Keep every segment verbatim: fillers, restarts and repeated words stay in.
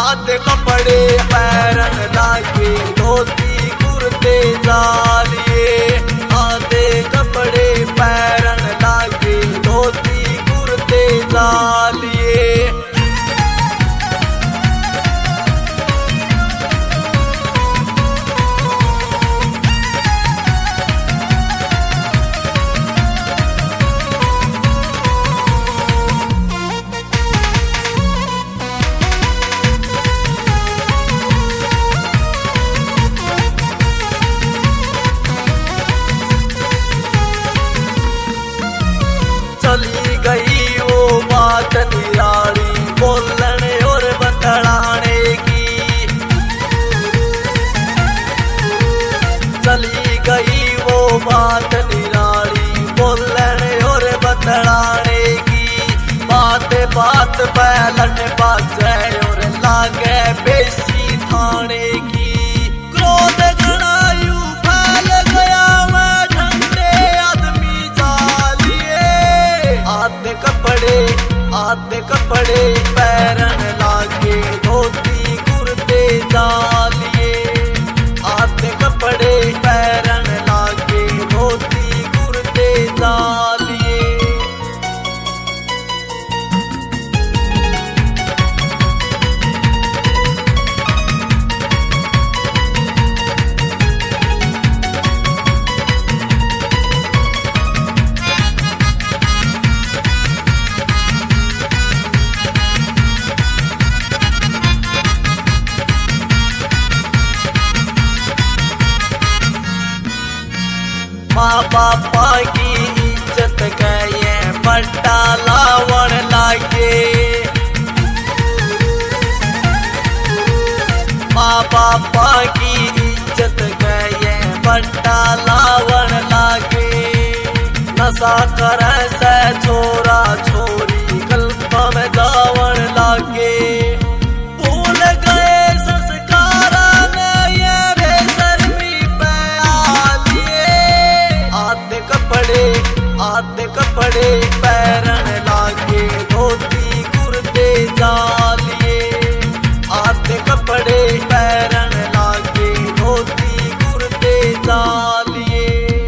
आधे कपड़े पैरन लागे धोती कुर्ते जालिए। आधे कपड़े पैरन लागे धोती कुर्ते जालिए। चली गई वो बात निराली बोलने और बतलाने की। चली गई वो बात निराली बोलने और बतलाने की। बात बात बैलन बाजे और लागे बेसी थाने की। क्रोध घनायु फैल गया मैं ठंडे आदमी जालिए। आधे कपड़े आधे कपड़े पैरन लागे धोती कुर्ते जालिए। आधे कपड़े पैरन लागे धोती कुर्ते जालिए। माँ बापा की इज्जत गए बट्टा लावण लागे। माँ बापा की इज्जत गए बट्टा लावण लागे। नशा करे से छोरा छोरी कल्प में जावण लागे। भूल गए संस्कार ये बेशर्मी पे आलिए। आधे कपड़े आधे कपड़े पैरन लागे धोती कुर्ते जालिए। आधे कपड़े पैरन लागे धोती कुर्ते जालिए।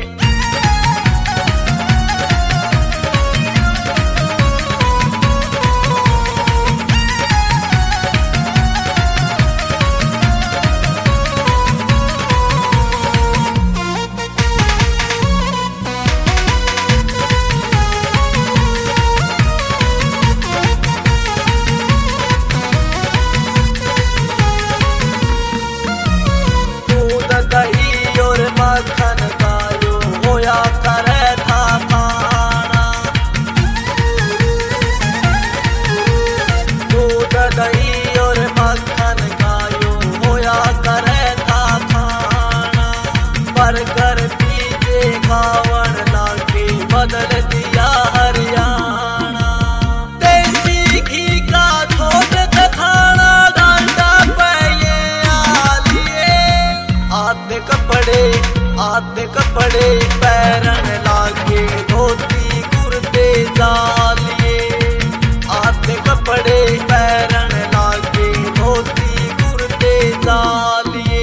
दही और मक्खन गायो होया करे था खाना। दूध दही और मक्खन गायो होया करे था खाना। बर्गर पीजे खावन लागे बदल दिया हरियाणा। देसी घी का छोट खाना डांडा पे ये आलिए। आधे कपड़े आधे कपड़े पैरन लागे धोती कुर्ते जालिए। आधे कपड़े पैरन लागे धोती कुर्ते जालिए।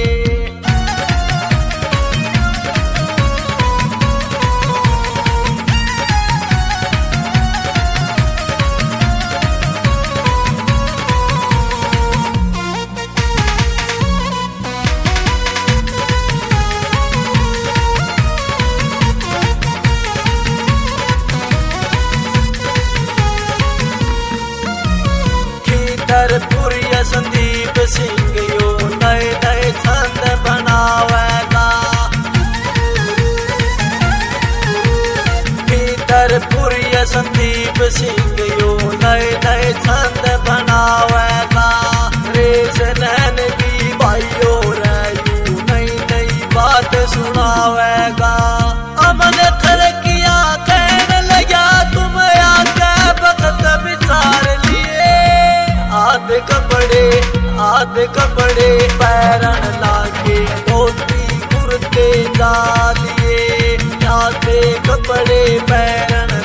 खीदरपुरिया संदीप सिंह यो नए नए छंद बनावेगा। खीदरपुरिया संदीप सिंह यो नए नए छंद बनावेगा। रेस नैन भी भाइयों रयू नई नई बात सुनावेगा। अमन खरकिया कहने लगा तुम आके वक्त विचार लिए। आधे कपड़े आधे कपड़े पैरन लागे धोती कुर्ते जालिए। आधे कपड़े पैरन